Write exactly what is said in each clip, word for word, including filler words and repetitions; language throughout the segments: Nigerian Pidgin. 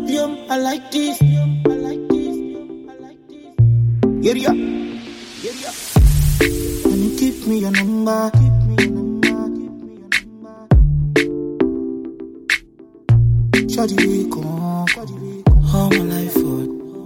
Opium, I like this. I like this. I like this. Yeah, yeah. Yeah, yeah. Can you give me your number? Give me your number. Give me your number. Shawty, we go. All my life for.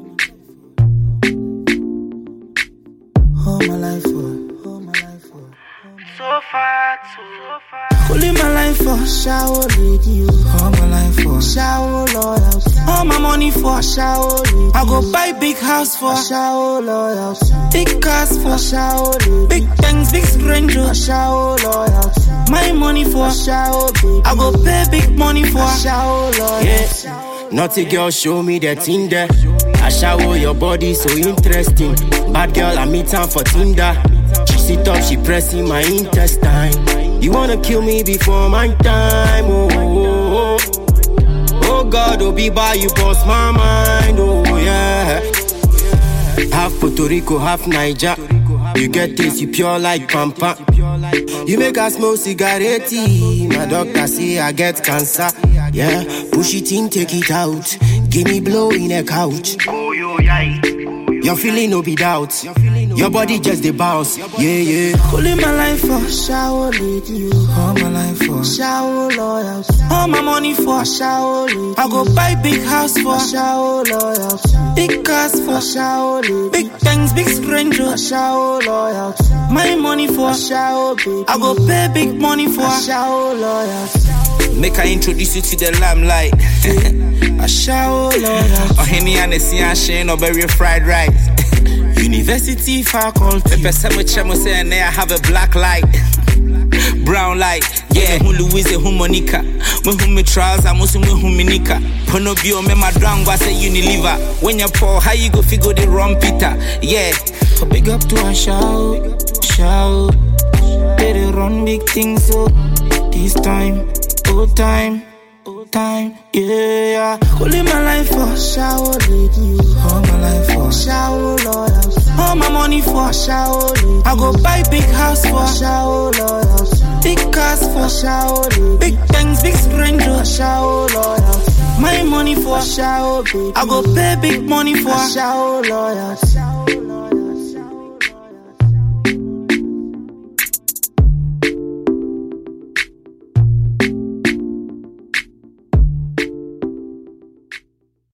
All my life for. All my life for. So far, so far. Only my life for shower lady. All my life for shower loyalty. All my money for shower lady. I go buy big house for shower loyalty. Big cars for shower lady. Big things, big stranger shower loyalty. My money for shower baby. I go pay big money for shower loyalty. Yeah. Naughty girl, show me that Tinder. I shower your body so interesting. Bad girl, I meet her for Tinder. She sit up, she pressing my intestine. You wanna kill me before my time, oh, oh, oh. Oh God, oh be by you, boss my mind, oh yeah. Half Puerto Rico, half Niger. You get this, you pure like Pampa. You make us smoke cigarette. My doctor say I get cancer. Yeah, push it in, take it out. Give me blow in a couch. Oh, yo, yeah. Your feeling no be doubt. Your body just the bounce. Yeah, yeah. Only my life for shower lady. All my life for shower loyalty. All my money for shower lady. I go buy big house for shower loyalty. Big cars for shower lady. Big things, big stranger shower loyalty. My money for shower baby. I go pay big money for shower loyalty. Make I introduce you to the limelight. I shower loyalty. Oh, Henny and the Sian Shane or berry fried rice. University faculty. The person with Chemo say and there I have a black light. Brown light. Yeah, who Louise, who Monica. When who me trials, I'm also who Minika. Ponobio, me my drang was a Unilever. When you're poor, how you go figure the wrong Peter? Yeah. So big up to a shout, shout. They run big things so this time. Old time, old time, yeah. Only my life for shower lady. All my life for shower loyalty. All my money for shower lady. I go buy big house for shower loyalty. Big cars for shower lady. Big things, big stranger shower loyalty. My money for shower baby. I go pay big money for shower loyalty.